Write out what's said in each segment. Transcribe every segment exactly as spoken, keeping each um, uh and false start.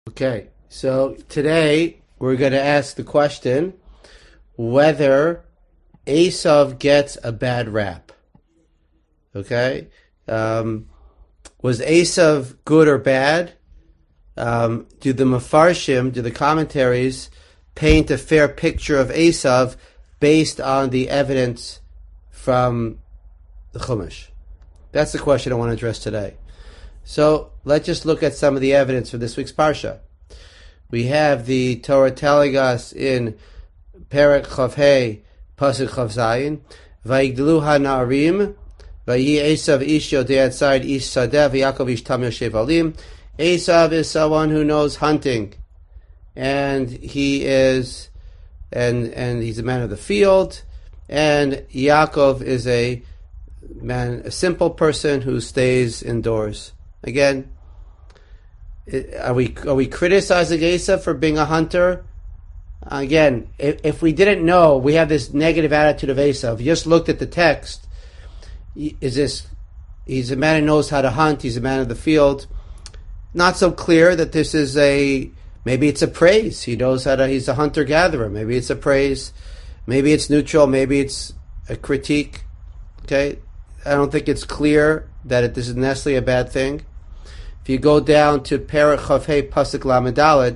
Okay, so today we're going to ask the question whether Esav gets a bad rap. Okay, um, was Esav good or bad? Um, do the Mefarshim, do the commentaries paint a fair picture of Esav based on the evidence from the Chumash? That's the question I want to address today. So let's just look at some of the evidence for this week's Parsha. We have the Torah telling us in Perek Chav Hey, Pasuk Chav Zayin, Vayigdelu ha'na'arim, Vayi Esav ish yodei atzayid ish sadeh, V'Yakov ish tam yoshev alim. Esav is someone who knows hunting, and he is, and and he's a man of the field, and Yaakov is a man, a simple person who stays indoors. Again, are we are we criticizing Esav for being a hunter? Again, if, if we didn't know, we have this negative attitude of Esav. If you just looked at the text, is this, he's a man who knows how to hunt, he's a man of the field. Not so clear that this is a, maybe it's a praise. He knows how to, he's a hunter-gatherer. Maybe it's a praise. Maybe it's neutral. Maybe it's a critique. Okay? I don't think it's clear that it, this is necessarily a bad thing. If you go down to Perek Chav Hey Pasuk Lamed Daled,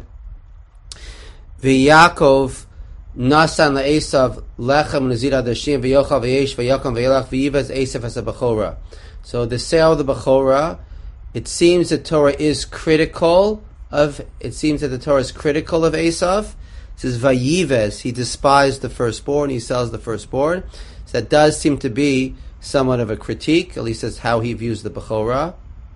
V'Yakov nasan le'Esav lechem nezir adashim v'yochal v'yesh v'yakam v'yelach v'yivaz Esav as a bechora. So the sale of the bechora, it seems the Torah is critical of. It seems that the Torah is critical of Esav. It says v'yivaz, he despised the firstborn, he sells the firstborn. So that does seem to be somewhat of a critique. At least that's how he views the bechora.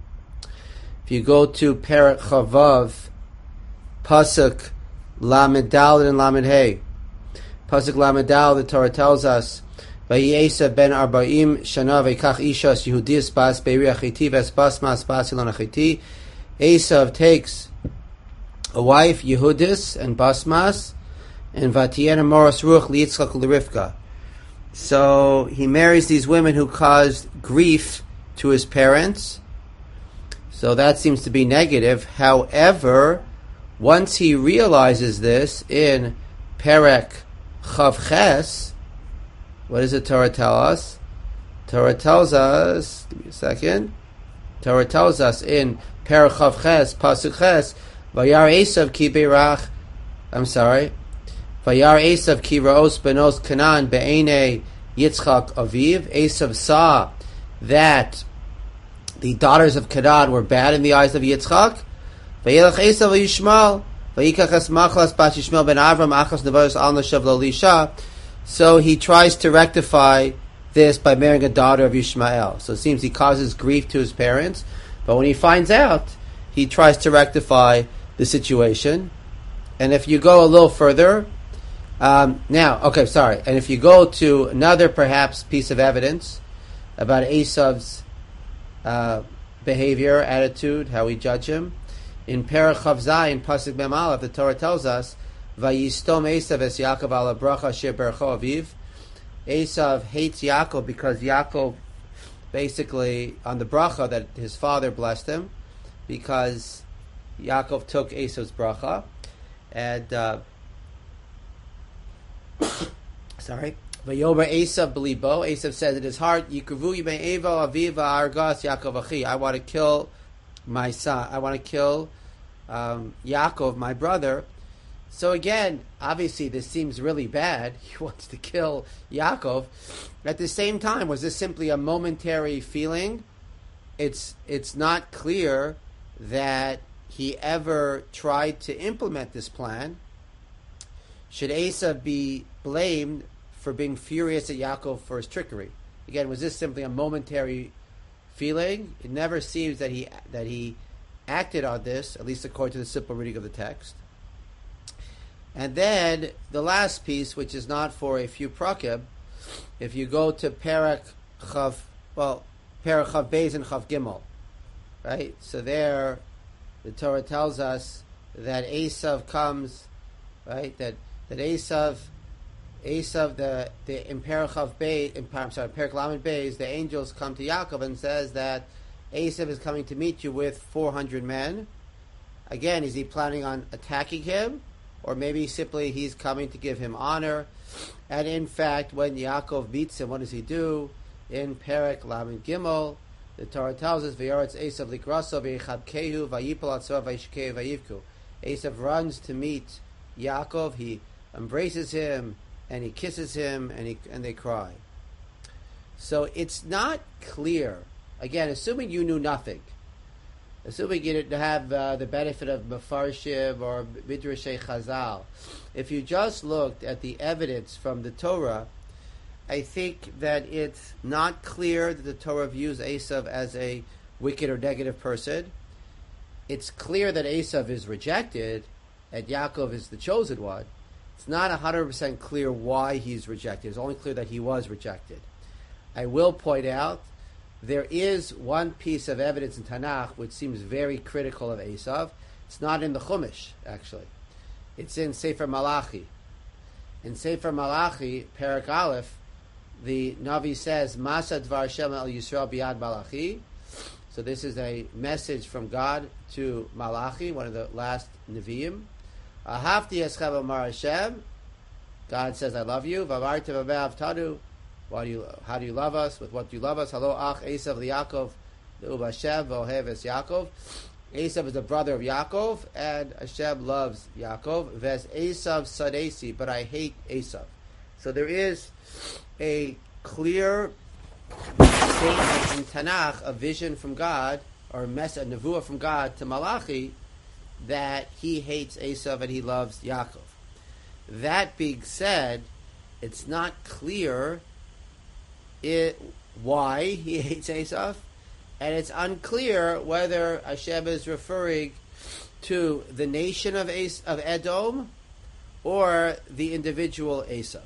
If you go to Perek Chavav, Pasuk Lamed Daled and Lamed Hey, Pasuk Lamed Daled, the Torah tells us, Vayi Esav ben Arba'im Shana ve'kach ishas Yehudis bas be'ri achiti ves bas mas bas ilon achiti. Esav takes a wife, Yehudis, and Basmas, and Vatien Amoros Ruach liyitzchak u'lirivka. So he marries these women who caused grief to his parents. So that seems to be negative. However, once he realizes this in Perek Chav Ches, what does the Torah tell us? Torah tells us, give me a second. Torah tells us in Perek Chav Ches, Pasuk Ches, Vayar Esav ki beirach, I'm sorry, Vayar Esav ki ra'os benos Canaan be'enei Yitzchak aviv. Esav saw that the daughters of Canaan were bad in the eyes of Yitzchak. Vayelach Esav v'yishmal v'yikach es machlas bat Yishmael ben Avram achas nevaros al nashav lo lisha. So he tries to rectify this by marrying a daughter of Yishmael. So it seems he causes grief to his parents, but when he finds out, he tries to rectify the situation. And if you go a little further, um, now, okay, sorry, and if you go to another perhaps piece of evidence about Esav's uh, behavior, attitude, how we judge him, in Perek Chav Zayin, Pasuk Mem Aleph, the Torah tells us, Vayistom Esav es Yaakov ala bracha asher bercho aviv. Esav hates Yaakov because Yaakov, basically, on the bracha that his father blessed him, because Yaakov took Esav's bracha, and uh, sorry, Vayomer Esav belibo. Esav says in his heart, Yikuvu yimei Eva aviv argas Yaakov achi. I want to kill my son. I want to kill um, Yaakov, my brother. So again, obviously this seems really bad. He wants to kill Yaakov. At the same time, was this simply a momentary feeling? It's it's not clear that he ever tried to implement this plan. Should Esav be blamed for being furious at Yaakov for his trickery? Again, was this simply a momentary feeling? It never seems that he that he acted on this, at least according to the simple reading of the text. And then the last piece, which is not for a few prakim, if you go to Perek Chav, well, Perek Chav Beis and Chav Gimel, right? So there, the Torah tells us that Esav comes, right? That that Esav, Esav, the the in Perek Chav Beis, in I'm sorry, Perek Lamed Beis, the angels come to Yaakov and says that Esav is coming to meet you with four hundred men. Again, is he planning on attacking him? Or maybe simply he's coming to give him honor. And in fact, when Yaakov meets him, what does he do? In Perek Lamed Gimel, the Torah tells us, V'yoretz Esav likraso v'yichabkehu v'yipol atzor v'yishkehu v'yivku. Esav runs to meet Yaakov. He embraces him and he kisses him and he and they cry. So it's not clear. Again, assuming you knew nothing, assuming you didn't have uh, the benefit of Mefarshim or Midrashei Chazal, if you just looked at the evidence from the Torah, I think that it's not clear that the Torah views Esav as a wicked or negative person. It's clear that Esav is rejected and Yaakov is the chosen one. It's not one hundred percent clear why he's rejected. It's only clear that he was rejected. I will point out there is one piece of evidence in Tanakh which seems very critical of Esav. It's not in the Chumash, actually. It's in Sefer Malachi. In Sefer Malachi, Perek Aleph, the Navi says, Masa Dvar Hashem el Yisrael biad Malachi. So this is a message from God to Malachi, one of the last Nevi'im. Ahavti eschem amar Hashem. God says, I love you. Vavarti v'me'av tanu. Why do you, how do you love us? With what do you love us? Halo ach Esav liYaakov le'uv Hashem v'ohev es Yaakov. Esav is the brother of Yaakov, and Hashem loves Yaakov. Ves Esav sadesi, but I hate Esav. So there is a clear statement in Tanakh, a vision from God, or a message, a nevuah from God to Malachi, that he hates Esav and he loves Yaakov. That being said, it's not clear it, why he hates Esav, and it's unclear whether Hashem is referring to the nation of Es- of Edom or the individual Esav.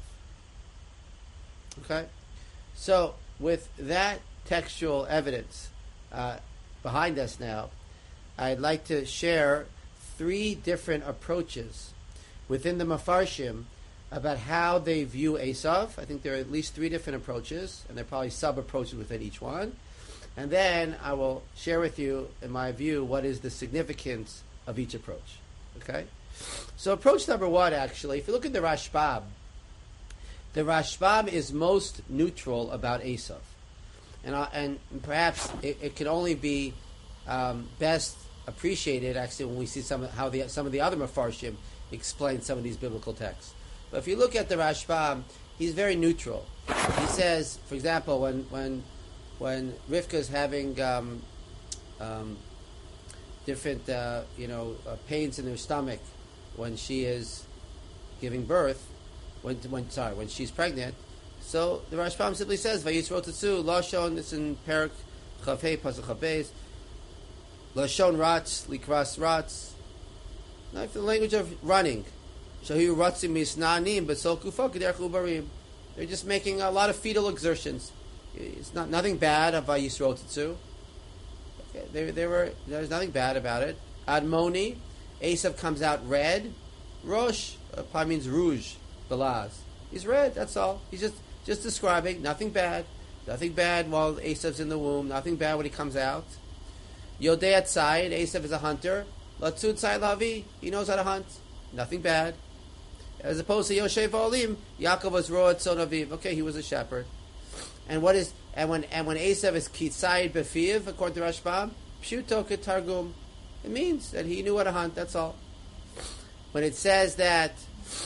Okay? So, with that textual evidence uh, behind us now, I'd like to share three different approaches within the Mefarshim about how they view Esav. I think there are at least three different approaches, and there are probably sub-approaches within each one. And then I will share with you, in my view, what is the significance of each approach. Okay? So approach number one, actually, if you look at the Rashbam, the Rashbam is most neutral about Esav. And, uh, and perhaps it, it can only be um, best appreciated, actually, when we see some how the, some of the other Mefarshim explain some of these biblical texts. But if you look at the Rashbam, he's very neutral. He says, for example, when when when Rivka is having um, um, different uh, you know uh, pains in her stomach when she is giving birth, when when sorry when she's pregnant, so the Rashbam simply says Vayisro Tetzu Lashon. It's in Perek Chavei Pasuk Chavei. Lashon Ratz Likras Ratz. Now, the language of running. Shahu Ratzim Misnanim Basol Kufa K'derech Ubarim. They're just making a lot of fetal exertions. It's not nothing bad of Vayisro Tetzu. Okay, there, there were there's nothing bad about it. Admoni, Esav comes out red. Rosh, uh, probably means rouge, Balaz. He's red. That's all. He's just just describing nothing bad, nothing bad while Esav's in the womb. Nothing bad when he comes out. Yodei Atzai, Esav is a hunter. Latzud Tzai Lavi, he knows how to hunt. Nothing bad. As opposed to Yoshev Olim, Yaakov was Roat Son Aviv. Okay, he was a shepherd. And what is and when and when Esav is Kitzayid Befiv, according to Rashbam, Pshuto Ketargum, it means that he knew how to hunt. That's all. When it says that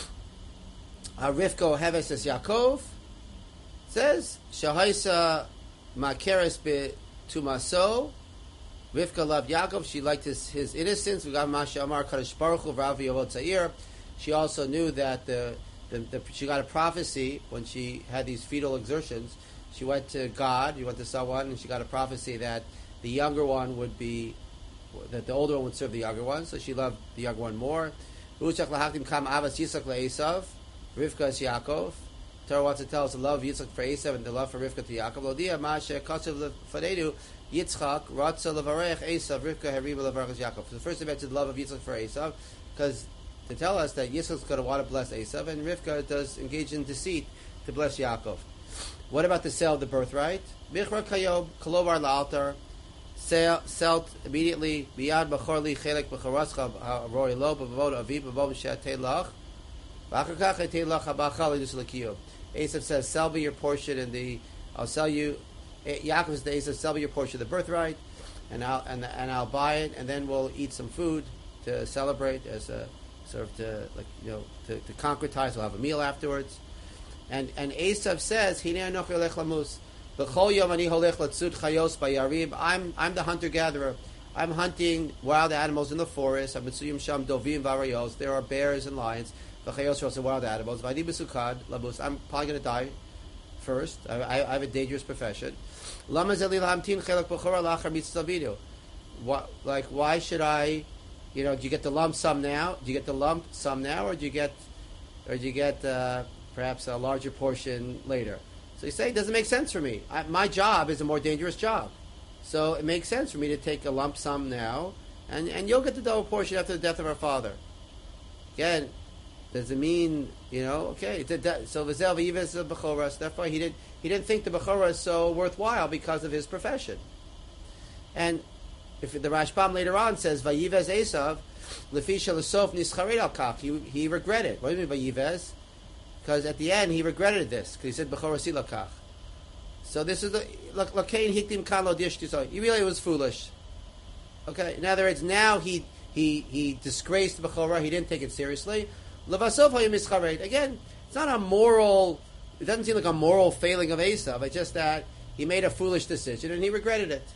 uh, Rivka Heves es Yaakov, it says Shahaisa Makeres be Tumaso. Rivka loved Yaakov. She liked his, his innocence. We got Masha Amar Kadosh Baruch Hu Rav Yavot Zair. She also knew that the, the, the she got a prophecy when she had these fetal exertions. She went to God. She went to someone, and she got a prophecy that the younger one would be that the older one would serve the younger one. So she loved the younger one more. Ruchach lahakim kam avas Yitzchak leEsav, Rivka is Yaakov. Torah wants to tell us the love of Yitzchak for Esav and the love for Rivka to Yaakov. Lodia Masha Kasav Lefanedu Yitzchak Ratza Levarech Esav Rivka Hariba Levarech Yaakov. So first, he mentioned the love of Yitzchak for Esav because to tell us that Yitzchak's going to want to bless Esav and Rivka does engage in deceit to bless Yaakov. What about the sale of the birthright? Bichra Kayob Kolovar La'altar. Selt immediately beyond Bachorli Chelek Bacharascha Roy Lo Bavod Aviv Bavod Shatei Lach Bachakach Etei Lach Habachal Idus Lakiyo. Esav says, "Sell me your portion in the. I'll sell you." Yaakov says to Esav, "Sell me your portion of the birthright, and I'll and and I'll buy it, and then we'll eat some food to celebrate as a sort of to like you know to, to concretize. We'll have a meal afterwards." And and Esav says, "Hinei anochi olech lamus." I'm I'm the hunter gatherer. I'm hunting wild animals in the forest. I'm Mitzuyim Sham Dovim Varayos. There are bears and lions. The Chayos are also wild animals. I'm probably going to die first. I, I, I have a dangerous profession. What, like, why should I? You know, do you get the lump sum now? Do you get the lump sum now, or do you get, or do you get uh, perhaps a larger portion later? So you say, it doesn't make sense for me. I, my job is a more dangerous job. So it makes sense for me to take a lump sum now, and, and you'll get the double portion after the death of our father. Again, does it mean, you know, okay, so Vizel V'Yivez B'choras, therefore he didn't, he didn't think the B'chora is so worthwhile because of his profession. And if the Rashbam later on says, V'Yivez Esav, L'fisha L'sof Nischared Al Kach, he, he regretted. What do you mean V'Yivez? Because at the end he regretted this because he said Bechora Silakach. So this is the Lakain Hiktim Kan Lo Dishti. So he really was foolish. Okay. In other words, now he he he disgraced Bechora. He didn't take it seriously. Levasov Hayim Ischared. Again, it's not a moral. It doesn't seem like a moral failing of Esav. It's just that he made a foolish decision and he regretted it.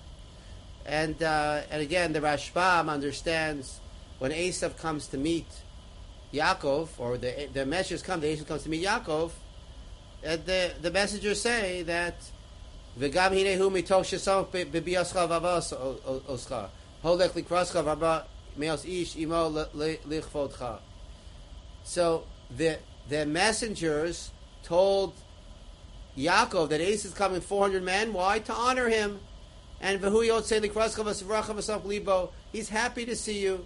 And uh, and again, the Rashbam understands when Esav comes to meet Yaakov, or the the messengers come, the Esav comes to meet Yaakov, and the the messengers say that v'gam hinehu mitoch shesam b'biascha v'avas oscha holech likrascha v'aba meos ish imo lichvodcha. So the the messengers told Yaakov that Esav is coming four hundred men. Why? To honor him. And v'hu yotzei likrascha v'savracha v'saf libo. He's happy to see you.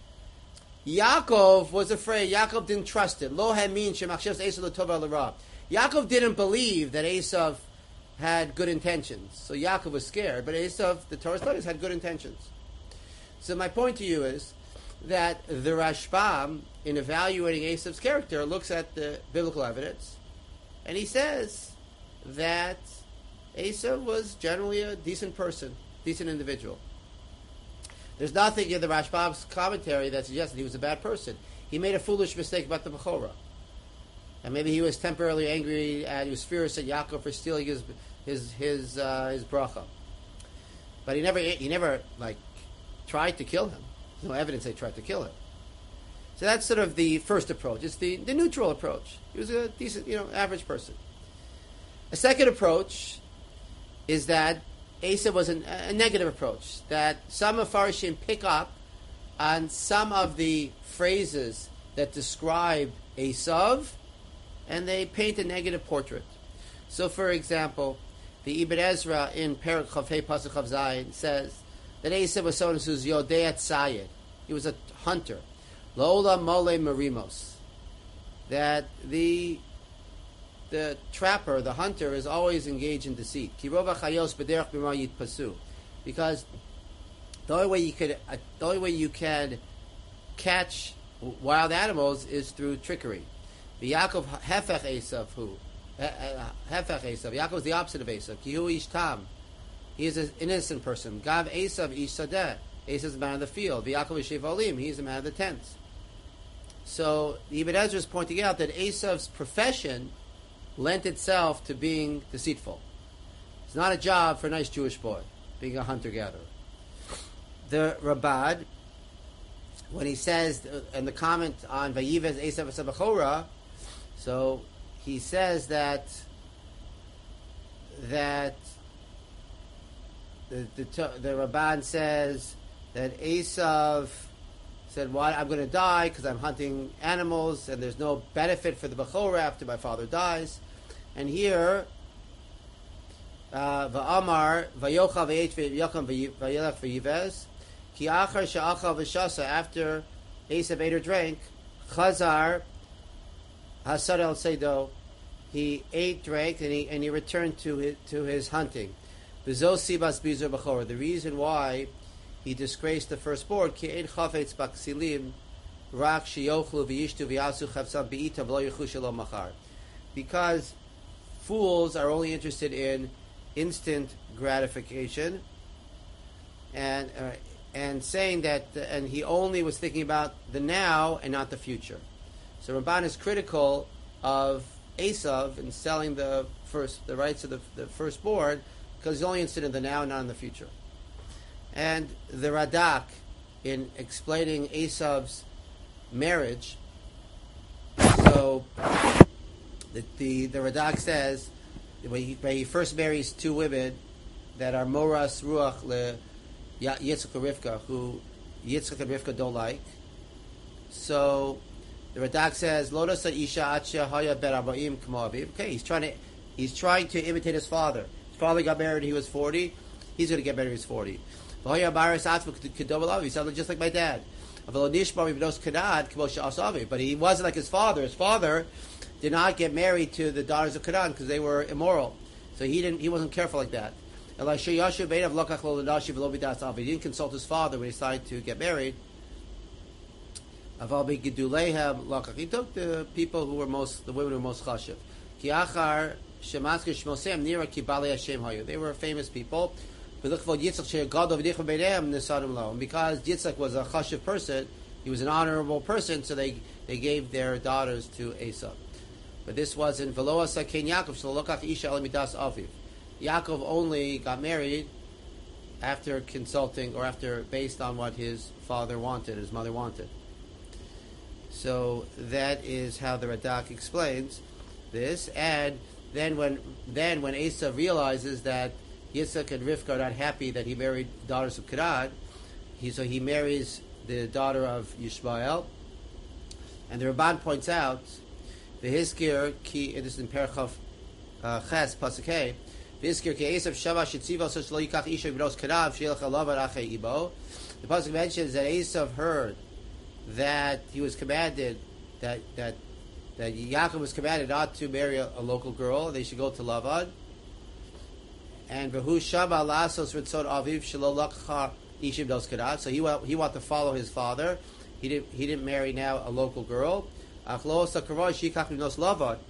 Yaakov was afraid. Yaakov didn't trust it. Lo hamin shemachshavs Esav l'tova l'ra. Yaakov didn't believe that Esav had good intentions. So Yaakov was scared. But Esav, the Torah studies, had good intentions. So my point to you is that the Rashbam, in evaluating Esav's character, looks at the biblical evidence, and he says that Esav was generally a decent person, decent individual. There's nothing in the Rashbam's commentary that suggests that he was a bad person. He made a foolish mistake about the Bechorah. And maybe he was temporarily angry and he was furious at Yaakov for stealing his his his uh, his bracha. But he never he never like tried to kill him. There's no evidence they tried to kill him. So that's sort of the first approach. It's the, the neutral approach. He was a decent, you know, average person. A second approach is that Esav was an, a negative approach, that some Mefarshim pick up on some of the phrases that describe Esav, and they paint a negative portrait. So, for example, the Ibn Ezra in Perek Chavhei Pasuk Chav Zayin says that Esav was someone who's Yodei Tzayed. He was a hunter. Lola Mole Marimos. That the the trapper, the hunter, is always engaged in deceit. Kirova chayos b'derech b'ma yitpasu, because the only way you could, uh, the only way you can catch wild animals is through trickery. The Yaakov hefech Esav who hefech Esav. Yaakov is the opposite of Esav. Kihu ish tam. He is an innocent person. Gav Esav ish sadeh. Esav is the man of the field. The Yaakov is shevolim. He is the man of the tents. So the Ibn Ezra is pointing out that Esav's profession lent itself to being deceitful. It's not a job for a nice Jewish boy, being a hunter-gatherer. The Rabad, when he says, in the comment on Vayivez Esav Bechora, so he says that that the the, the Rabban says that Esav said, "Why I'm going to die because I'm hunting animals, and there's no benefit for the Bechora after my father dies." And here, va'amar vayocha v'yech v'yakam v'yelech v'yivez ki achar she'achal v'shasa, after Esav ate or drank, chazar hasad el seido, he ate, drank, and he and he returned to his to his hunting. B'zo sibas bizur b'chora. The reason why he disgraced the firstborn, ki ein chafetz b'ksilim rak sheyochlu v'yishtu v'yasu chavsam be'ita v'lo yichu shelo machar. Because fools are only interested in instant gratification, and uh, and saying that, uh, and he only was thinking about the now and not the future. So Ramban is critical of Esav in selling the first the rights of the, the firstborn, because he's only interested in the now and not in the future. And the Radak, in explaining Esav's marriage, so the the, the Radak says when he, when he first marries two women that are Moras Ruach le Yitzchak and Rivka, who Yitzchak and Rivka don't like. So the Radak says, "Loda sa isha acha haya ber arbaim k'mo aviv." Okay, he's trying to he's trying to imitate his father. His father got married when he was forty. He's going to get married when he's forty. V'haya baris atzma k'dov alav. He sounded just like my dad. But he wasn't like his father. His father did not get married to the daughters of Canaan because they were immoral. So he didn't. He wasn't careful like that. He didn't consult his father when he decided to get married. He took the people who were most, the women who were most chashiv. They were famous people. And because Yitzchak was a chashiv person, he was an honorable person, so they, they gave their daughters to Esau. But this wasn't Velo asa ken Yaakov shelo lokach isha el midas aviv. Yaakov only got married after consulting, or after based on what his father wanted, his mother wanted. So that is how the Radak explains this. And then when then when Esau realizes that Yitzchak and Rivka are not happy that he married daughters of Canaan, he so he marries the daughter of Yishmael. And the Ramban points out the Hizkir ki, it is in Perchav uh, Ches pasuk Hey. The pasuk mentions that Esav heard that he was commanded that that that Yaakov was commanded not to marry a, a local girl; they should go to Lavan. And v'hu shama lasos ritzon aviv shelo lakcha ishim dos kadat. So he wa- he wanted to follow his father. He didn't he didn't marry now a local girl. Achlo sakaroi shikach nos Lavan.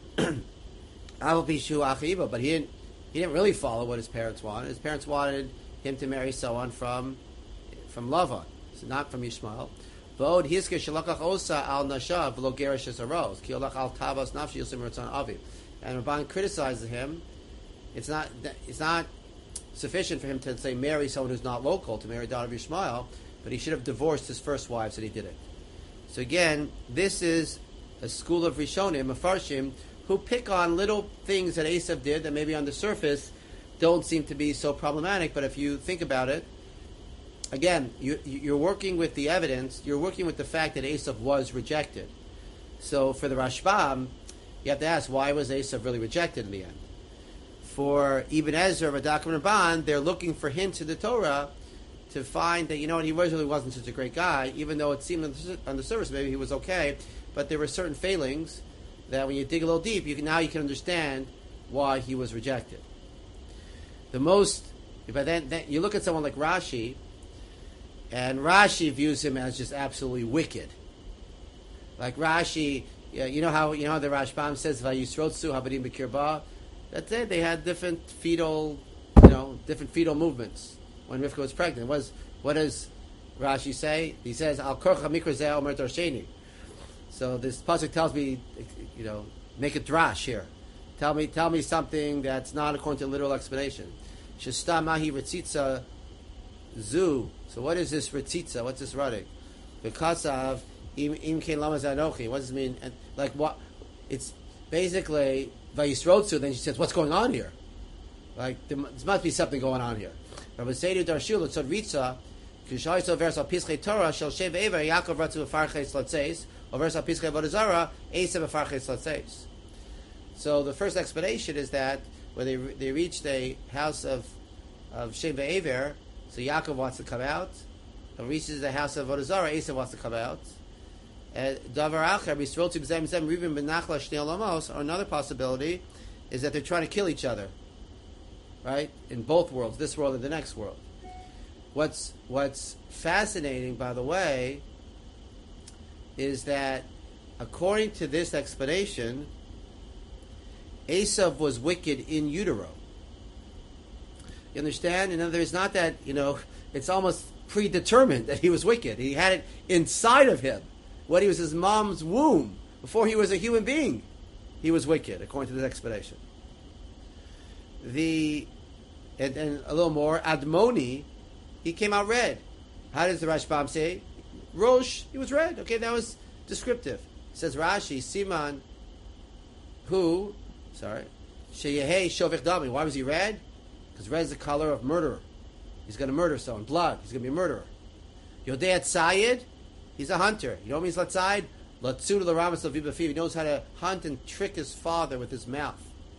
Avol pishu achiva, but he didn't. He didn't really follow what his parents wanted. His parents wanted him to marry someone from from Lavan, so not from Yishmael. V'od hisker shalakach osa al nashav v'lo gerish esaros ki olach al tavas nafshi yosim ritzon aviv. And Rabban criticizes him. It's not it's not sufficient for him to say marry someone who's not local, to marry a daughter of Yishmael, but he should have divorced his first wives, and he didn't. So again, this is a school of Rishonim, Mefarshim, who pick on little things that Esav did that maybe on the surface don't seem to be so problematic, but if you think about it, again, you, you're working with the evidence, you're working with the fact that Esav was rejected. So for the Rashbam, you have to ask, why was Esav really rejected in the end? For Ibn Ezra, Radak and Ramban, they're looking for hints in the Torah to find that, you know what, he really wasn't such a great guy, even though it seemed on the surface maybe he was okay, but there were certain failings that when you dig a little deep, you can, now you can understand why he was rejected. The most, but then, then you look at someone like Rashi, and Rashi views him as just absolutely wicked. Like Rashi, you know how you know how the Rashbam says Vayisrotsu Habadim B'Kirba. That's it. They had different fetal, you know, different fetal movements when Rivka was pregnant. What, is, what does Rashi say? He says Al Korcha Mikrazeh Omer Torsheni. So this pasuk tells me, you know, make a drash here. Tell me, tell me something that's not according to literal explanation. Shesta mahi ritzitza zu. So what is this ritzitza? What's this running? Because of im im kein lama zanochi. What does it mean? And like what? It's basically vayisrotzu. Then she says, what's going on here? Like there must be something going on here. Rabbi Seidu Darshul Tzod Ritza Kishayso versa Pischei Torah Shel Shev Ever Yaakov Ratzu Farches Latzeis. So the first explanation is that when they they reach the house of of Shem ve'Ever, so Yaakov wants to come out. When reaches the house of Vodazara, Esav wants to come out. And Davar Acher, Yisroel Tzim Zem Zem Rivim Ben Nachla Shnei Olamos, or another possibility is that they're trying to kill each other. right? In both worlds, this world and the next world. What's what's fascinating, by the way, is that according to this explanation, Esav was wicked in utero. You understand? In other words, it's not that, you know, it's almost predetermined that he was wicked. He had it inside of him. When he was his mom's womb, before he was a human being, he was wicked, according to this explanation. The and, and a little more, Admoni, he came out red. How does the Rashbam say? Rosh, he was red. Okay, that was descriptive. Says Rashi, Siman, who, sorry, Sheyehei Shovich Dami. Why was he red? Because red is the color of murderer. He's going to murder someone. Blood. He's going to be a murderer. Yodei Tzayid, he's a hunter. You know what means Latzayid? Latzuda Laramas Lavibafiv. He knows how to hunt and trick his father with his mouth.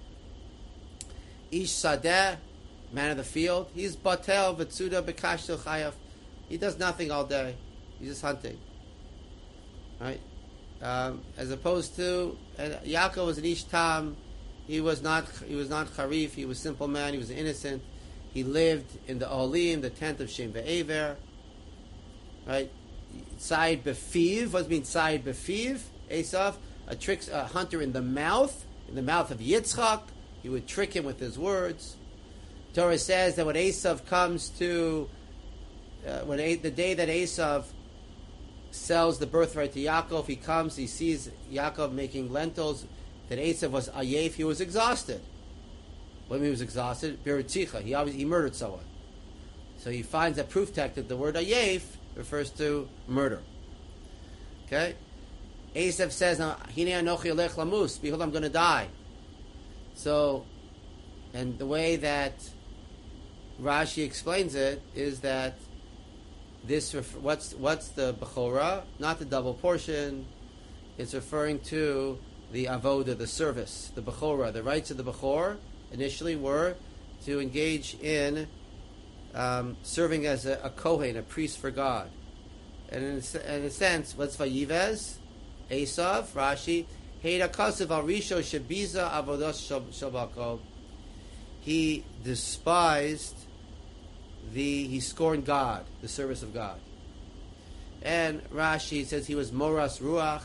Ish Sadeh, man of the field. He's Batel Vatsuda Bekashtil Chayav. He does nothing all day. He's just hunting. Right? Um, as opposed to and Yaakov was an Ish Tam. He was not he was not Charif, he was a simple man, he was innocent. He lived in the Olim, the tent of Shem Ve'ever. Right? Tzayid Befiv, what does it mean Tzayid Befiv? Esav, a trick a hunter in the mouth, in the mouth of Yitzchak. He would trick him with his words. Torah says that when Esav comes to uh, when a, the day that Esav sells the birthright to Yaakov, he comes, he sees Yaakov making lentils, that Esav was ayef, he was exhausted. When he was exhausted, Beritzicha, he obviously he murdered someone. So he finds a proof text that the word ayef refers to murder. Okay? Esav says, now, Hine anochi olech lamus, behold, I'm going to die. So, and the way that Rashi explains it is that this, ref- what's what's the Bechorah? Not the double portion. It's referring to the avoda, the service, the Bechorah. The rights of the Bechor initially were to engage in um, serving as a, a Kohen, a priest for God. And in, in a sense, what's Vayivez? Esav, Rashi, Heida Kasev al Risho Shebiza Avodas Shabako. He despised the, he scorned God, the service of God. And Rashi says he was Moras Ruach.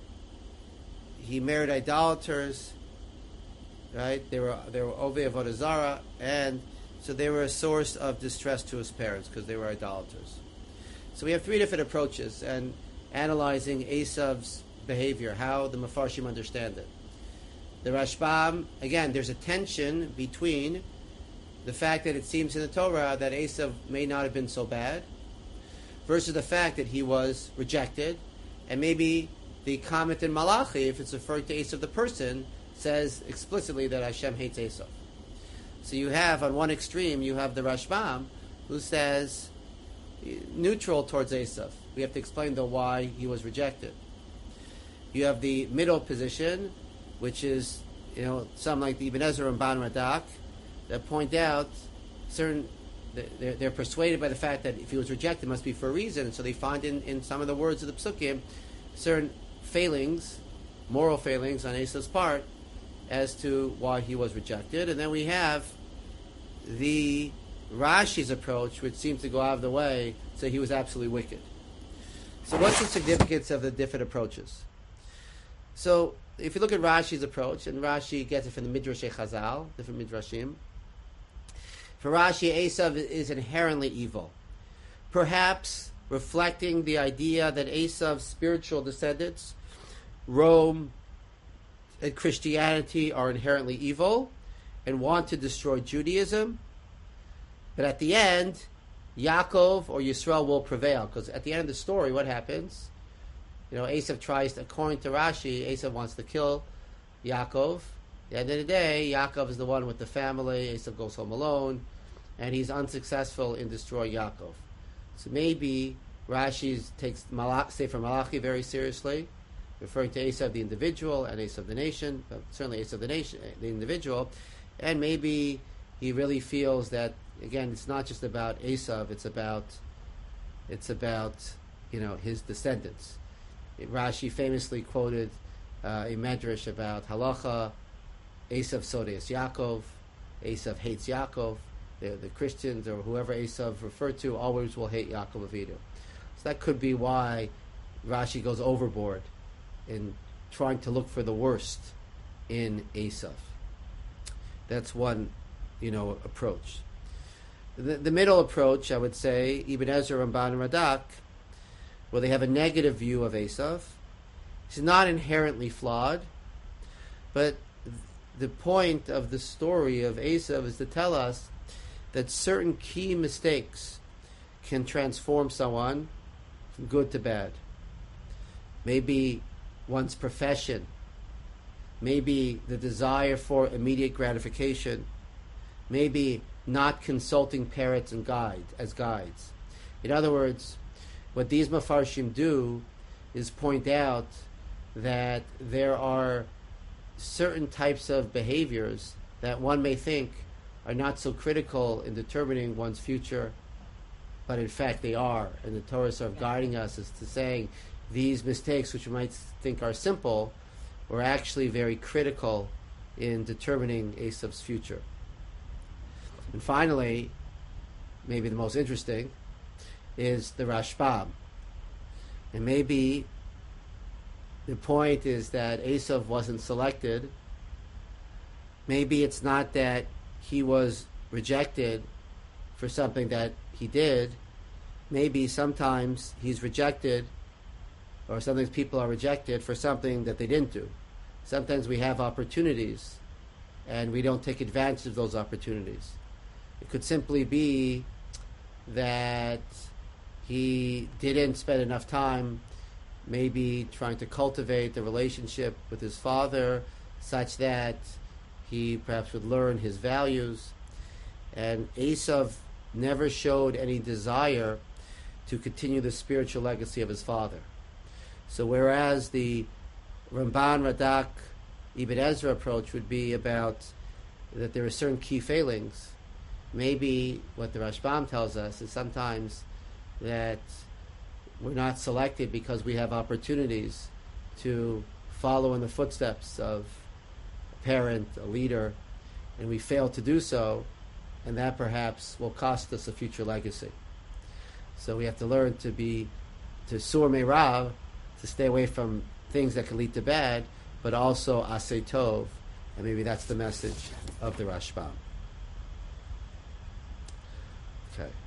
He married idolaters, right? They were they were Ovei Avodah Zarah, and so they were a source of distress to his parents because they were idolaters. So we have three different approaches and analyzing Esav's behavior, how the Mefarshim understand it. The Rashbam, again, there's a tension between the fact that it seems in the Torah that Esav may not have been so bad versus the fact that he was rejected, and maybe the comment in Malachi, if it's referring to Esav the person, says explicitly that Hashem hates Esav. So you have, on one extreme, you have the Rashbam, who says neutral towards Esav. We have to explain the why he was rejected. You have the middle position, which is, you know, some like the Ibn Ezra and Ban Radak, that point out certain, they're, they're persuaded by the fact that if he was rejected, it must be for a reason, and so they find in, in some of the words of the Psukim certain failings, moral failings on Esav's part as to why he was rejected. And then we have the Rashi's approach, which seems to go out of the way, say he was absolutely wicked. So what's the significance of the different approaches? So if you look at Rashi's approach, and Rashi gets it from the Midrashei Chazal, different Midrashim, for Rashi, Esav is inherently evil. Perhaps reflecting the idea that Esav's spiritual descendants, Rome and Christianity, are inherently evil and want to destroy Judaism. But at the end, Yaakov or Yisrael will prevail. Because at the end of the story, what happens? You know, Esav tries to, according to Rashi, Esav wants to kill Yaakov. At the end of the day, Yaakov is the one with the family. Esav goes home alone, and he's unsuccessful in destroying Yaakov. So maybe Rashi takes Malach, Sefer Malachi very seriously, referring to Esav the individual and Esav the nation, but certainly Esav the nation, the individual, and maybe he really feels that, again, it's not just about Esav; it's about it's about you know his descendants. Rashi famously quoted uh, a medrash about halacha, Esav Sodeus Yaakov, Esav hates Yaakov. The, the Christians or whoever Esav referred to always will hate Yaakov Avinu. So that could be why Rashi goes overboard in trying to look for the worst in Esav. That's one, you know, approach. The, the middle approach, I would say, Ibn Ezra, Ramban, and Radak, where they have a negative view of Esav. He's not inherently flawed, but the point of the story of Esav is to tell us that certain key mistakes can transform someone from good to bad. Maybe one's profession, maybe the desire for immediate gratification, maybe not consulting parents and guides as guides. In other words, what these Mefarshim do is point out that there are certain types of behaviors that one may think are not so critical in determining one's future, but in fact they are. And the Torah is sort of guiding us as to saying these mistakes, which we might think are simple, were actually very critical in determining Esav's future. And finally, maybe the most interesting, is the Rashbam. And maybe the point is that Esav wasn't selected. Maybe it's not that he was rejected for something that he did. Maybe sometimes he's rejected, or sometimes people are rejected for something that they didn't do. Sometimes we have opportunities and we don't take advantage of those opportunities. It could simply be that he didn't spend enough time maybe trying to cultivate the relationship with his father such that he perhaps would learn his values. And Esav never showed any desire to continue the spiritual legacy of his father. So whereas the Ramban, Radak, Ibn Ezra approach would be about that there are certain key failings, maybe what the Rashbam tells us is sometimes that we're not selected because we have opportunities to follow in the footsteps of a parent, a leader, and we fail to do so, and that perhaps will cost us a future legacy. So we have to learn to be, to sur meirav, to stay away from things that can lead to bad, but also aseh tov, and maybe that's the message of the Rashbam. Okay.